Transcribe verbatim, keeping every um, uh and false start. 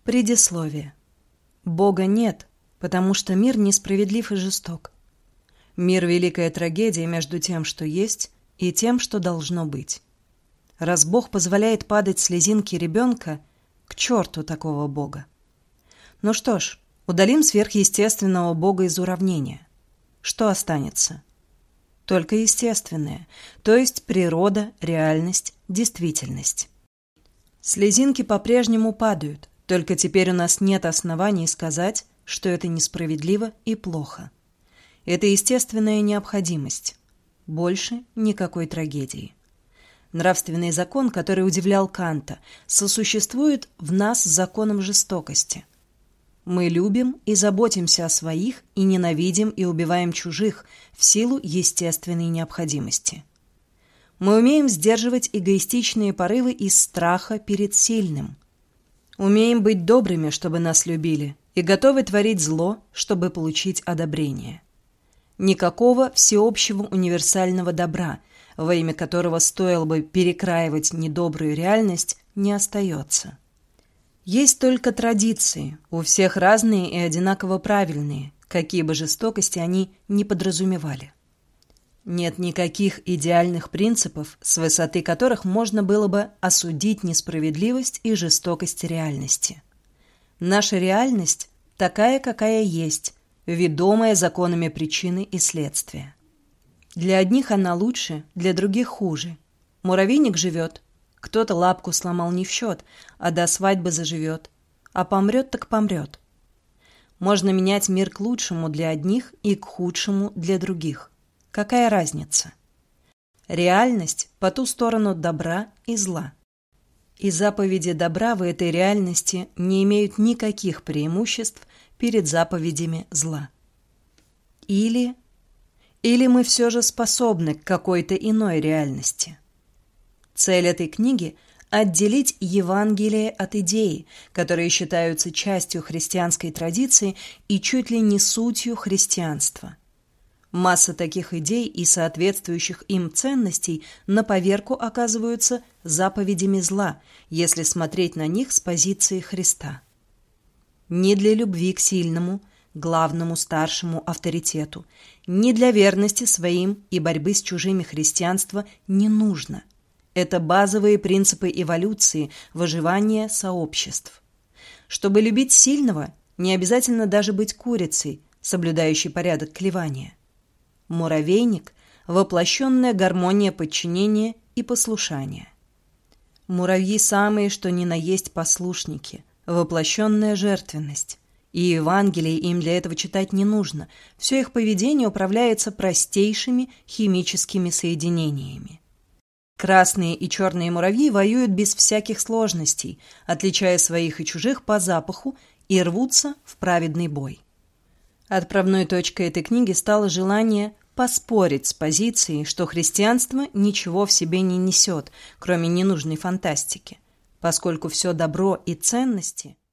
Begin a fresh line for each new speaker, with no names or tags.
Предисловие. Бога нет, потому что мир несправедлив и жесток. Мир — великая трагедия между тем, что есть, и тем, что должно быть. Раз Бог позволяет падать слезинки ребенка, к черту такого Бога. Ну что ж, удалим сверхъестественного Бога из уравнения. Что останется? Только естественное, то есть природа, реальность, действительность. Слезинки по-прежнему падают, только теперь у нас нет оснований сказать, что это несправедливо и плохо. Это естественная необходимость. Больше никакой трагедии. Нравственный закон, который удивлял Канта, сосуществует в нас с законом жестокости. Мы любим и заботимся о своих, и ненавидим и убиваем чужих в силу естественной необходимости. Мы умеем сдерживать эгоистичные порывы из страха перед сильным. Умеем быть добрыми, чтобы нас любили, и готовы творить зло, чтобы получить одобрение. Никакого всеобщего универсального добра, во имя которого стоило бы перекраивать недобрую реальность, не остается. Есть только традиции, у всех разные и одинаково правильные, какие бы жестокости они ни подразумевали. Нет никаких идеальных принципов, с высоты которых можно было бы осудить несправедливость и жестокость реальности. Наша реальность такая, какая есть, ведомая законами причины и следствия. Для одних она лучше, для других хуже. Муравейник живет, кто-то лапку сломал не в счет, а до свадьбы заживет, а помрет так помрет. Можно менять мир к лучшему для одних и к худшему для других. Какая разница? Реальность по ту сторону добра и зла. И заповеди добра в этой реальности не имеют никаких преимуществ перед заповедями зла. Или... Или мы все же способны к какой-то иной реальности. Цель этой книги – отделить Евангелие от идеи, которые считаются частью христианской традиции и чуть ли не сутью христианства. Масса таких идей и соответствующих им ценностей на поверку оказываются заповедями зла, если смотреть на них с позиции Христа. Ни для любви к сильному, главному старшему авторитету, ни для верности своим и борьбы с чужими христианства не нужно. Это базовые принципы эволюции, выживания сообществ. Чтобы любить сильного, не обязательно даже быть курицей, соблюдающей порядок клевания. Муравейник – воплощенная гармония подчинения и послушания. Муравьи самые, что ни на есть послушники, воплощенная жертвенность. И Евангелие им для этого читать не нужно, все их поведение управляется простейшими химическими соединениями. Красные и черные муравьи воюют без всяких сложностей, отличая своих и чужих по запаху, и рвутся в праведный бой. Отправной точкой этой книги стало желание поспорить с позицией, что христианство ничего в себе не несет, кроме ненужной фантастики, поскольку все добро и ценности –